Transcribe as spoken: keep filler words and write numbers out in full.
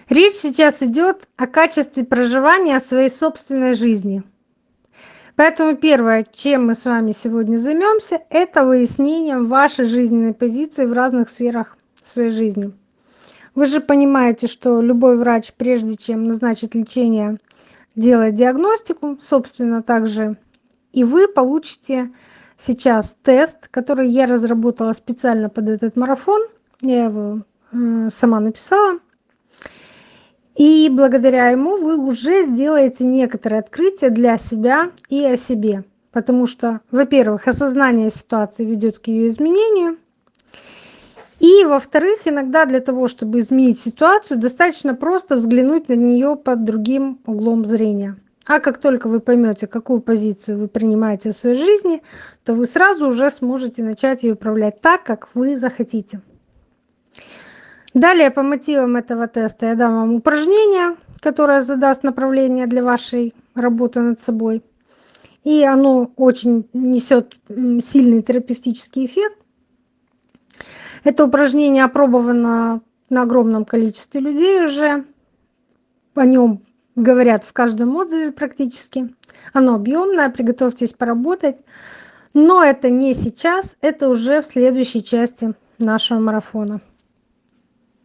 Речь сейчас идет о качестве проживания своей собственной жизни. Поэтому первое, чем мы с вами сегодня займемся, это выяснением вашей жизненной позиции в разных сферах своей жизни. Вы же понимаете, что любой врач, прежде чем назначить лечение, делает диагностику, собственно, также и вы получите сейчас тест, который я разработала специально под этот марафон. Я его э, сама написала. И благодаря ему вы уже сделаете некоторые открытия для себя и о себе. Потому что, во-первых, осознание ситуации ведет к ее изменению. И, во-вторых, иногда для того, чтобы изменить ситуацию, достаточно просто взглянуть на нее под другим углом зрения. А как только вы поймете, какую позицию вы принимаете в своей жизни, то вы сразу уже сможете начать ее управлять так, как вы захотите. Далее по мотивам этого теста я дам вам упражнение, которое задаст направление для вашей работы над собой. И оно очень несет сильный терапевтический эффект. Это упражнение опробовано на огромном количестве людей уже. О нем говорят в каждом отзыве практически. Оно объемное, приготовьтесь поработать. Но это не сейчас, это уже в следующей части нашего марафона.